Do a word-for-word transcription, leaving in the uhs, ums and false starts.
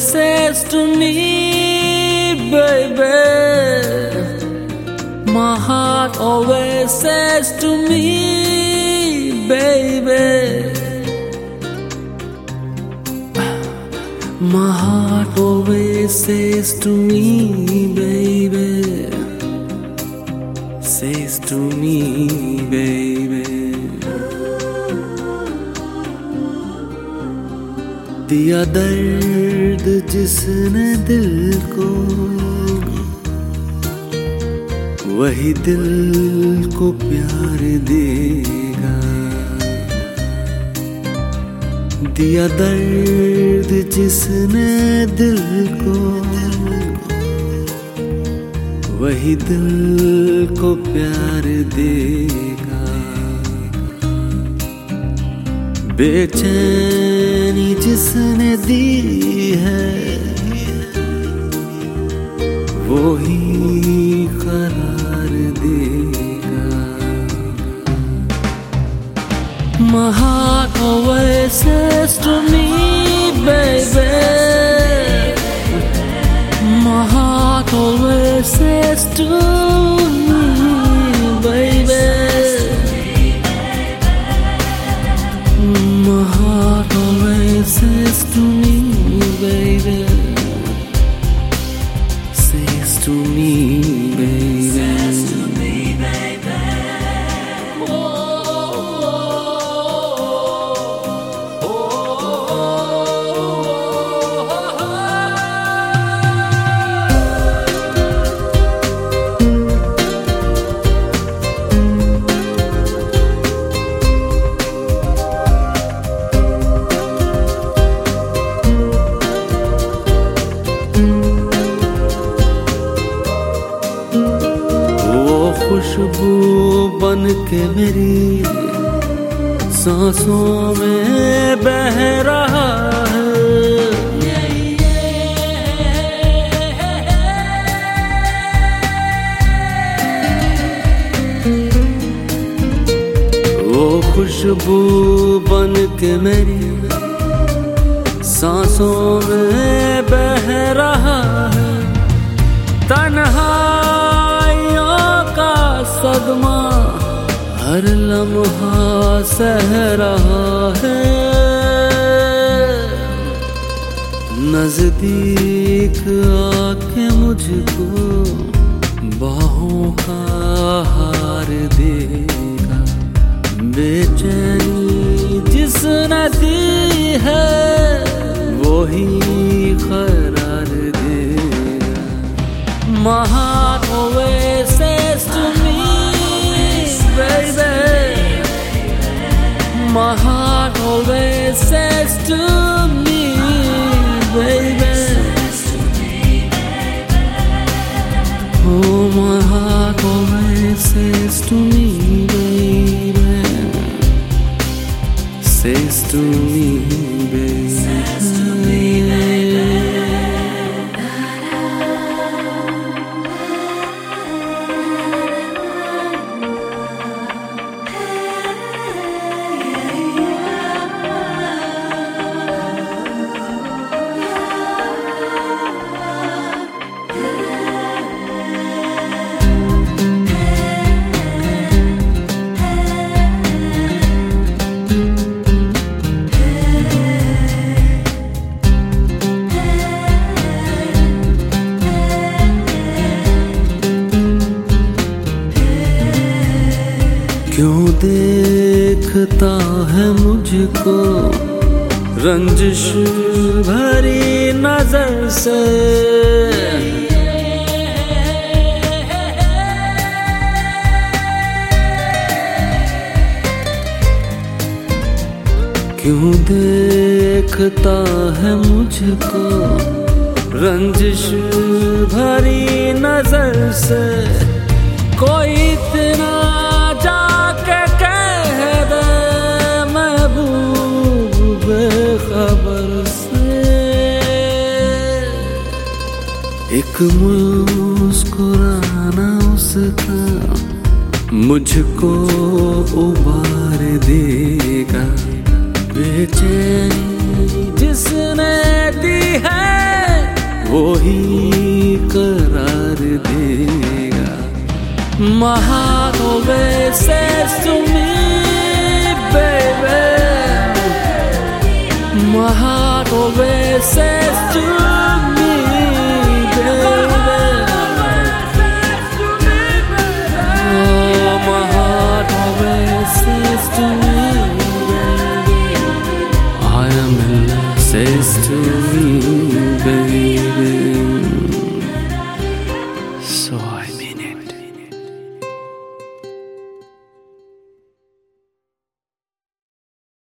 says to me, baby. My heart always says to me, baby. My heart always says to me, baby. Says to me, baby. दिया दर्द जिसने दिल को, वही दिल को प्यार देगा। दिया दर्द जिसने दिल को, वही दिल को प्यार देगा। बेचैनी जिसने दी है, वो ही करार देगा। My heart always says to me, baby. My heart always says to me, baby. My heart always says to me, baby. Says to me, baby. Says to me, baby. Oh, oh, oh, खुशबू बन के मेरी सांसों में बह रहा है। वो खुशबू बन के मेरी सांसों में बह रहा है। तन्हाइयों का सदमा हर लम्हा सह रहा है। नजदीक आके मुझको बाहों का हार देगा। बेचैनी जिसने दी है, वो ही करार देगा। My heart always says to me, baby. My heart always says to me, baby. Oh, my heart always says to me, baby. Says to me, baby. Says to me, baby. क्यों देखता है मुझको रंजिश भरी नजर से। क्यों देखता है मुझको रंजिश भरी नजर से। कोई इतना जाके कह दे महबूब खबर से। एक मुस्कुराना उसका मुझको उबार देगा। बेचैनी जिसने दी है वो ही करार देगा. My heart always says to me, baby, my heart